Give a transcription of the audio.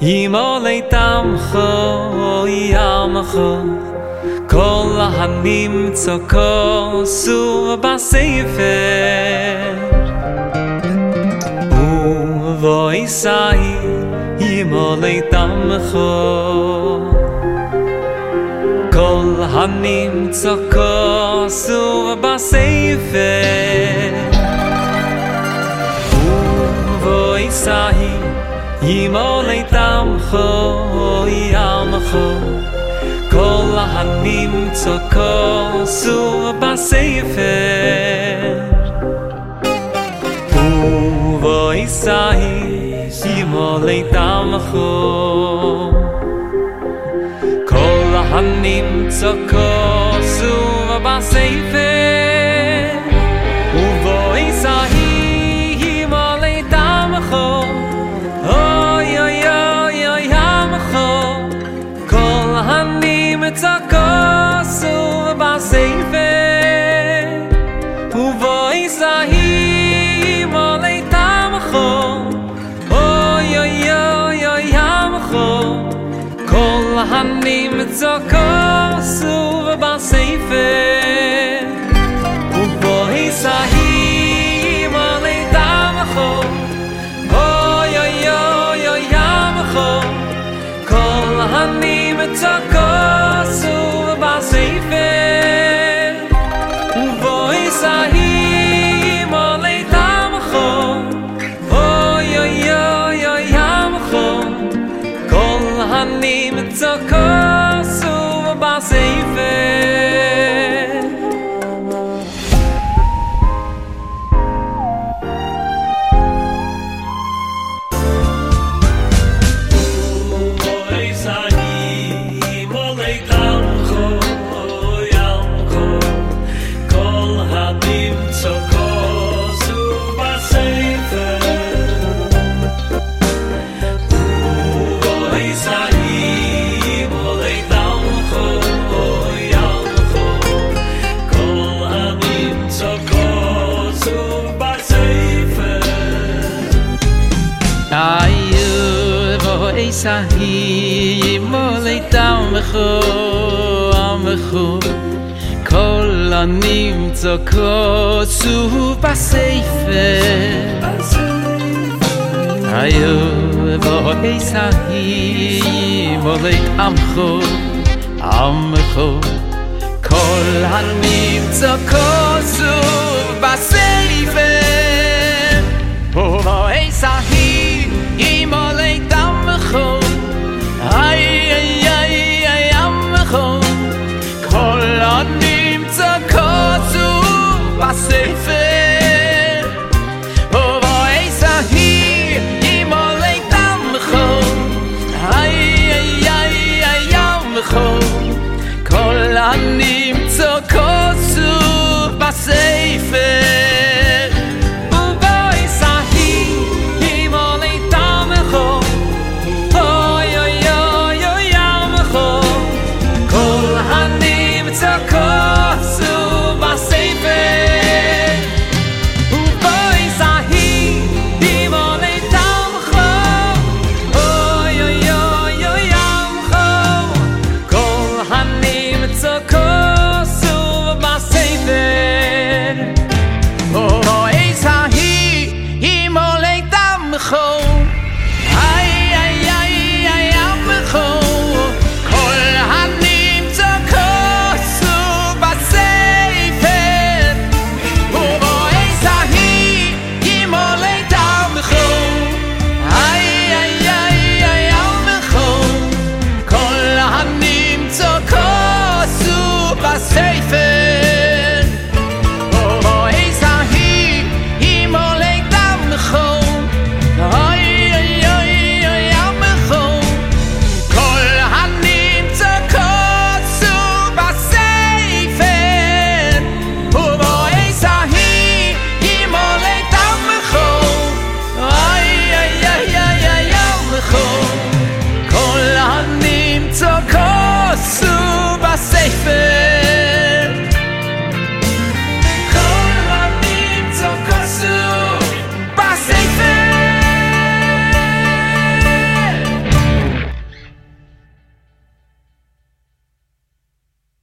ימולא תמך ימך כל הנמצא כוסו בספר ובויסאי ימולא תמך כל הנמצא כוסו בספר ובויסאי ימולא תמך ימך כל הנמצא כוסו בספר ובויסאי ימולא תמך כל הנמצא כוסו בספר ובויסאי ימולא תמך נמצא כוסו בספר ובויסאי ימולא תמך אוי אוי אוי אוי ימך כל הנמצא כוסו בספר ובויסאי ימולא תמך אוי אוי אוי אוי ימך כל הנמצא כוסו בספר ובויסאי ימולא תמך אוי אוי אוי אוי ימך כל הנמצא כוסו בספר Sahi molay tamcho amcho kol הנמצא כוסו בספר היו בויסאי מולא עמך כל הנמצא כוסו בספר ובויסאי מולא עמך ay ay ay ay amcho kol הנמצא כוסו בספר ובויסאי ימולא תמcho ay ay ay ay amcho kol הנמצא כוסו בספר